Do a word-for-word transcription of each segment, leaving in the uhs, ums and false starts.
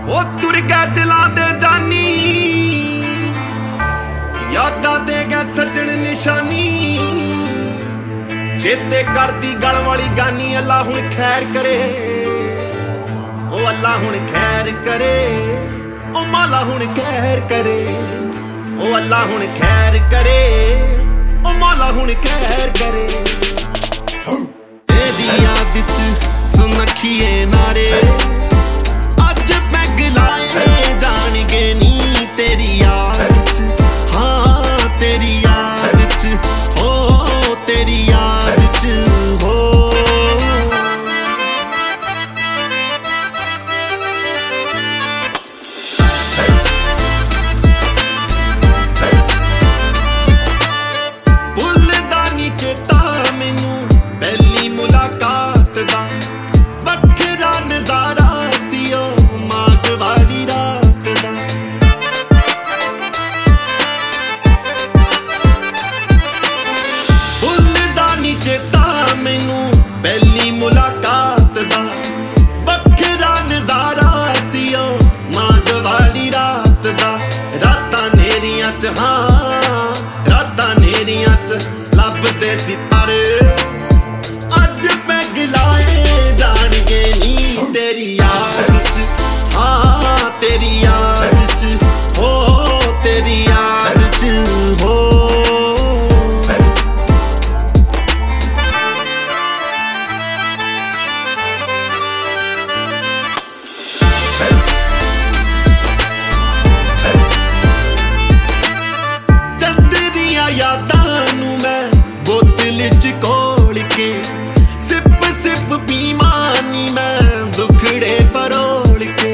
ਉਹ ਤੁਰ ਗਏ ਦਿਲਾਂ ਦੇ ਜਾਨੀ, ਯਾਦਾਂ ਦੇ ਗਏ ਸੱਜਣ ਨਿਸ਼ਾਨੀ। ਚੇਤੇ ਕਰਦੀ ਗਲ ਵਾਲੀ ਗਾਨੀ, ਅੱਲਾ ਹੁਣ ਖੈਰ ਕਰੇ, ਉਹ ਅੱਲਾ ਹੁਣ ਖੈਰ ਕਰੇ, ਉਹ ਮਾਲਾ ਹੁਣ ਖੈਰ ਕਰੇ, ਉਹ ਅੱਲਾ ਹੁਣ ਖੈਰ ਕਰੇ, ਉਹ ਮਾਲਾ ਹੁਣ ਖੈਰ ਕਰੇ। तेरी याद च सुनखिए नारे, अज पैग लाए जान गे नी तेरी याद च। हाँ तेरी याद च, ओ तेरी याद च हो। भुलदा नी चेता मैनू पहली मुलाकात दा, वखरा नजारा सी ओ माघ वाली रात दा। भुलदा नी चेता मैनू पहली मुलाकात दा, वखरा नजारा सी ओ माघ वाली रात दा। रातां नेरियां च, हाँ रातां नेरियां च लभदे सितारे, अज पैग लाए जान गे नी तेरी याद च। हाँ तेरी याद च, हो तेरी याद च हो। चंदरिया यादां नू मैं बोतल च घोल के, सिप सिप पीमानी मैं दुखड़े फरोल के।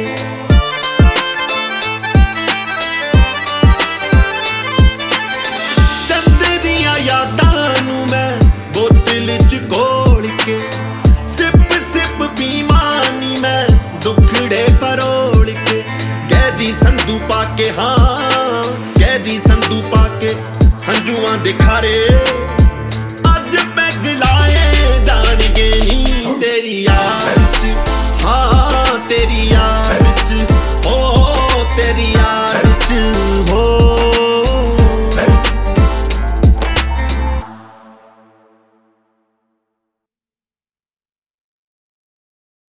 चंदरिया यादां नू मैं बोतल च घोल के, सिप सिप पीमानी मैं दुखड़े फरोल के। गहरी संधू पाके, हाँ गहरी संधू पाके हंजुआं दे खारे, अज पैग लाए जान गे नी तेरी याद।